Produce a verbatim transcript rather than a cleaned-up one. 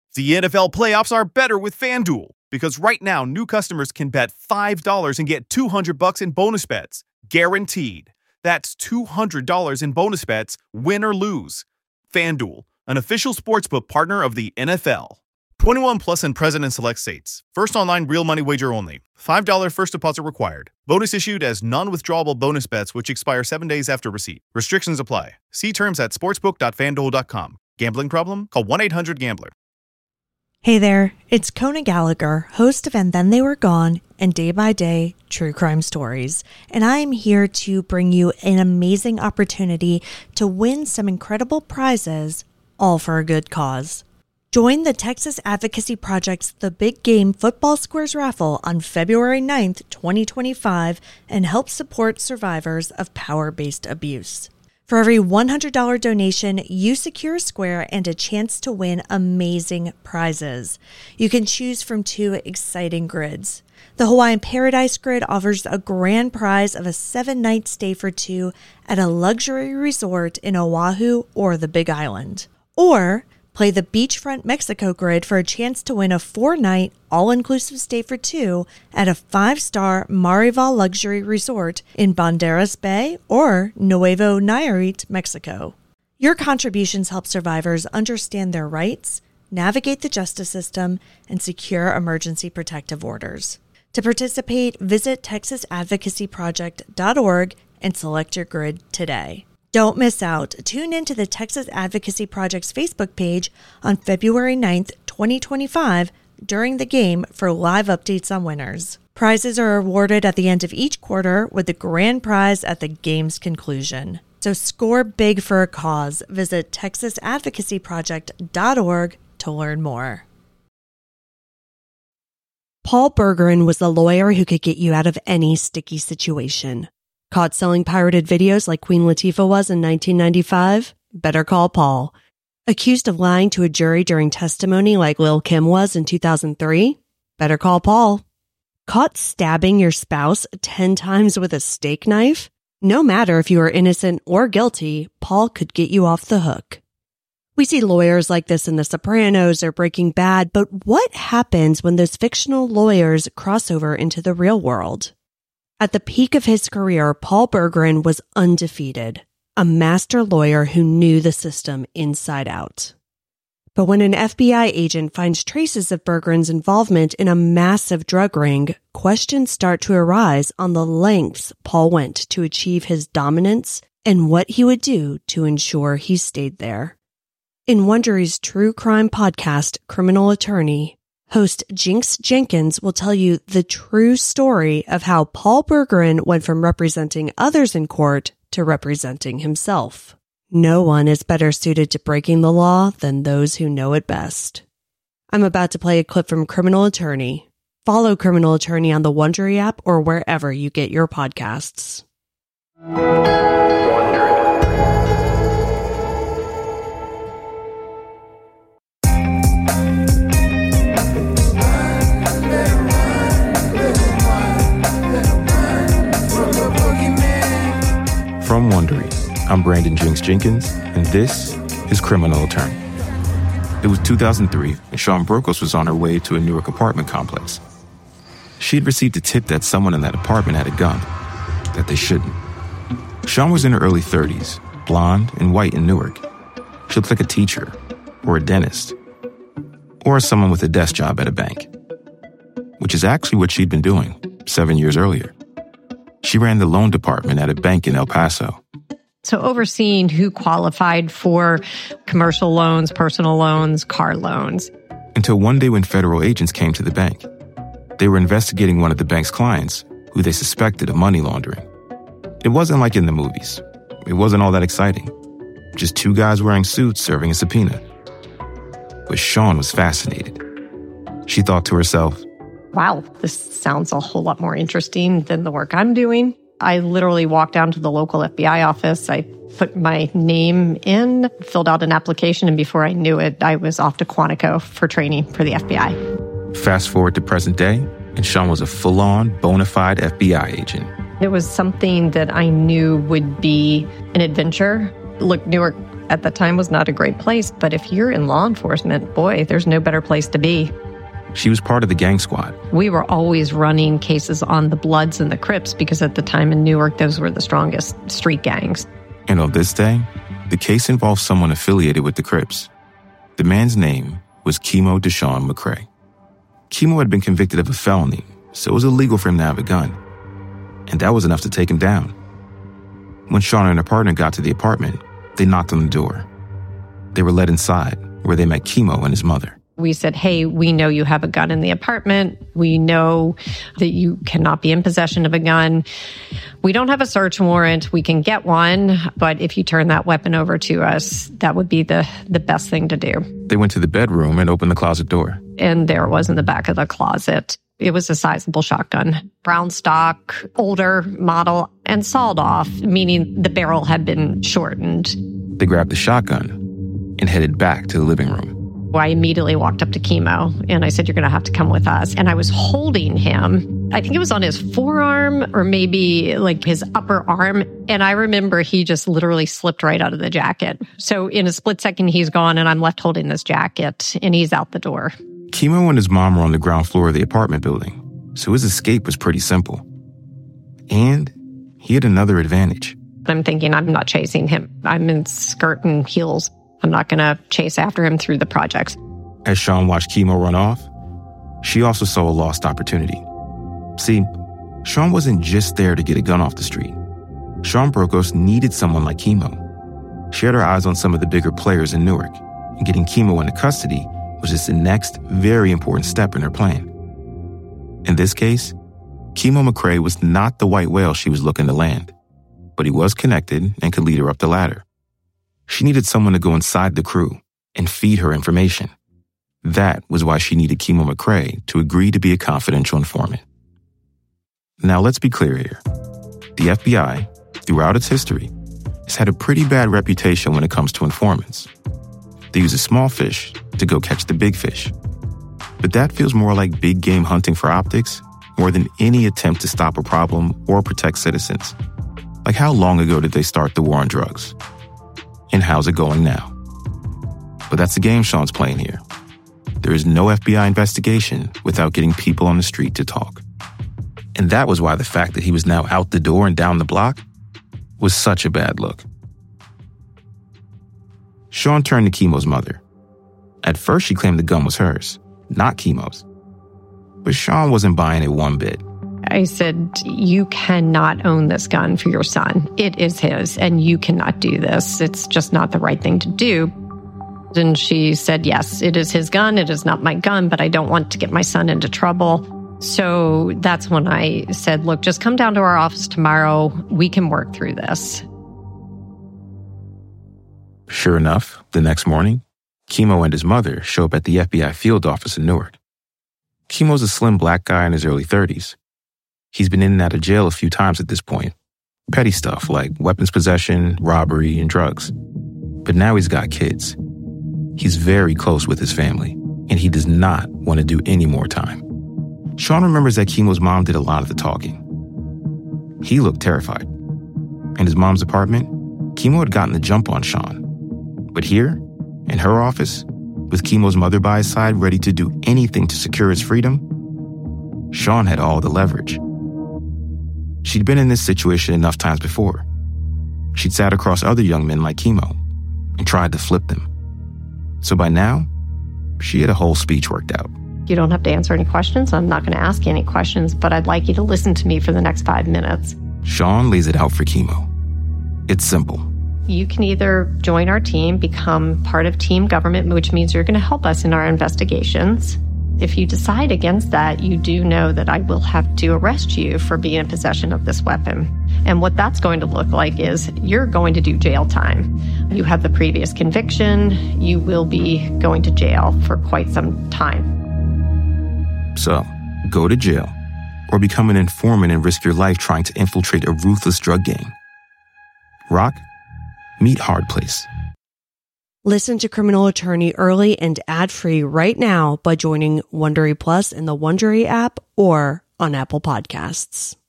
The N F L playoffs are better with FanDuel, because right now new customers can bet five dollars and get two hundred bucks in bonus bets, guaranteed. That's two hundred dollars in bonus bets, win or lose. FanDuel, an official sportsbook partner of the N F L. twenty-one plus and present in select states. First online real money wager only. five dollars first deposit required. Bonus issued as non-withdrawable bonus bets which expire seven days after receipt. Restrictions apply. See terms at sportsbook dot fan duel dot com. Gambling problem? Call one eight hundred gambler. Hey there, it's Kona Gallagher, host of And Then They Were Gone and Day by Day True Crime Stories. And I am here to bring you an amazing opportunity to win some incredible prizes, all for a good cause. Join the Texas Advocacy Project's The Big Game Football Squares raffle on February ninth, twenty twenty-five, and help support survivors of power-based abuse. For every one hundred dollars donation, you secure a square and a chance to win amazing prizes. You can choose from two exciting grids. The Hawaiian Paradise Grid offers a grand prize of a seven-night stay for two at a luxury resort in Oahu or the Big Island. Or play the Beachfront Mexico Grid for a chance to win a four-night, all-inclusive stay for two at a five-star Marival luxury resort in Banderas Bay or Nuevo Nayarit, Mexico. Your contributions help survivors understand their rights, navigate the justice system, and secure emergency protective orders. To participate, visit texas advocacy project dot org and select your grid today. Don't miss out. Tune into the Texas Advocacy Project's Facebook page on February ninth, twenty twenty-five during the game for live updates on winners. Prizes are awarded at the end of each quarter with the grand prize at the game's conclusion. So score big for a cause. Visit texas advocacy project dot org to learn more. Paul Bergeron was the lawyer who could get you out of any sticky situation. Caught selling pirated videos like Queen Latifah was in nineteen ninety-five? Better call Paul. Accused of lying to a jury during testimony like Lil' Kim was in two thousand three? Better call Paul. Caught stabbing your spouse ten times with a steak knife? No matter if you are innocent or guilty, Paul could get you off the hook. We see lawyers like this in The Sopranos or Breaking Bad, but what happens when those fictional lawyers cross over into the real world? At the peak of his career, Paul Bergeron was undefeated, a master lawyer who knew the system inside out. But when an F B I agent finds traces of Bergeron's involvement in a massive drug ring, questions start to arise on the lengths Paul went to achieve his dominance and what he would do to ensure he stayed there. In Wondery's true crime podcast, Criminal Attorney, host Jinx Jenkins will tell you the true story of how Paul Bergeron went from representing others in court to representing himself. No one is better suited to breaking the law than those who know it best. I'm about to play a clip from Criminal Attorney. Follow Criminal Attorney on the Wondery app or wherever you get your podcasts. From Wondery, I'm Brandon Jinx Jenkins, and this is Criminal Attorney. It was two thousand three, and Sean Brokos was on her way to a Newark apartment complex. She had received a tip that someone in that apartment had a gun, that they shouldn't. Sean was in her early thirties, blonde and white in Newark. She looked like a teacher, or a dentist, or someone with a desk job at a bank, which is actually what she'd been doing seven years earlier. She ran the loan department at a bank in El Paso. So overseeing who qualified for commercial loans, personal loans, car loans. Until one day when federal agents came to the bank. They were investigating one of the bank's clients, who they suspected of money laundering. It wasn't like in the movies. It wasn't all that exciting. Just two guys wearing suits serving a subpoena. But Sean was fascinated. She thought to herself, wow, this sounds a whole lot more interesting than the work I'm doing. I literally walked down to the local F B I office. I put my name in, filled out an application, and before I knew it, I was off to Quantico for training for the F B I. Fast forward to present day, and Sean was a full-on, bona fide F B I agent. It was something that I knew would be an adventure. Look, Newark at the time was not a great place, but if you're in law enforcement, boy, there's no better place to be. She was part of the gang squad. We were always running cases on the Bloods and the Crips because at the time in Newark, those were the strongest street gangs. And on this day, the case involved someone affiliated with the Crips. The man's name was Kimo Deshawn McCray. Kimo had been convicted of a felony, so it was illegal for him to have a gun. And that was enough to take him down. When Sean and her partner got to the apartment, they knocked on the door. They were led inside, where they met Kimo and his mother. We said, hey, we know you have a gun in the apartment. We know that you cannot be in possession of a gun. We don't have a search warrant. We can get one, but if you turn that weapon over to us, that would be the, the best thing to do. They went to the bedroom and opened the closet door. And there it was in the back of the closet. It was a sizable shotgun, brown stock, older model, and sawed off, meaning the barrel had been shortened. They grabbed the shotgun and headed back to the living room. I immediately walked up to Kimo and I said, you're going to have to come with us. And I was holding him. I think it was on his forearm or maybe like his upper arm. And I remember he just literally slipped right out of the jacket. So in a split second, he's gone and I'm left holding this jacket and he's out the door. Kimo and his mom were on the ground floor of the apartment building, so his escape was pretty simple. And he had another advantage. I'm thinking I'm not chasing him. I'm in skirt and heels. I'm not going to chase after him through the projects. As Sean watched Kimo run off, she also saw a lost opportunity. See, Sean wasn't just there to get a gun off the street. Sean Brokos needed someone like Kimo. She had her eyes on some of the bigger players in Newark, and getting Kimo into custody was just the next very important step in her plan. In this case, Kimo McCray was not the white whale she was looking to land, but he was connected and could lead her up the ladder. She needed someone to go inside the crew and feed her information. That was why she needed Kimo McCray to agree to be a confidential informant. Now, let's be clear here. The F B I, throughout its history, has had a pretty bad reputation when it comes to informants. They use a small fish to go catch the big fish. But that feels more like big game hunting for optics more than any attempt to stop a problem or protect citizens. Like, how long ago did they start the war on drugs? And how's it going now? But that's the game Sean's playing here. There is no F B I investigation without getting people on the street to talk. And that was why the fact that he was now out the door and down the block was such a bad look. Sean turned to Kimo's mother. At first, she claimed the gun was hers, not Kimo's. But Sean wasn't buying it one bit. I said, you cannot own this gun for your son. It is his, and you cannot do this. It's just not the right thing to do. And she said, yes, it is his gun. It is not my gun, but I don't want to get my son into trouble. So that's when I said, look, just come down to our office tomorrow. We can work through this. Sure enough, the next morning, Kimo and his mother show up at the F B I field office in Newark. Kimo's a slim black guy in his early thirties. He's been in and out of jail a few times at this point. Petty stuff like weapons possession, robbery, and drugs. But now he's got kids. He's very close with his family, and he does not want to do any more time. Sean remembers that Kimo's mom did a lot of the talking. He looked terrified. In his mom's apartment, Kimo had gotten the jump on Sean. But here, in her office, with Kimo's mother by his side ready to do anything to secure his freedom, Sean had all the leverage. She'd been in this situation enough times before. She'd sat across other young men like Kimo and tried to flip them. So by now, she had a whole speech worked out. You don't have to answer any questions. I'm not going to ask you any questions, but I'd like you to listen to me for the next five minutes. Sean lays it out for Kimo. It's simple. You can either join our team, become part of team government, which means you're going to help us in our investigations. If you decide against that, you do know that I will have to arrest you for being in possession of this weapon. And what that's going to look like is you're going to do jail time. You have the previous conviction. You will be going to jail for quite some time. So, go to jail or become an informant and risk your life trying to infiltrate a ruthless drug gang. Rock, meet Hard Place. Listen to Criminal Attorney early and ad-free right now by joining Wondery Plus in the Wondery app or on Apple Podcasts.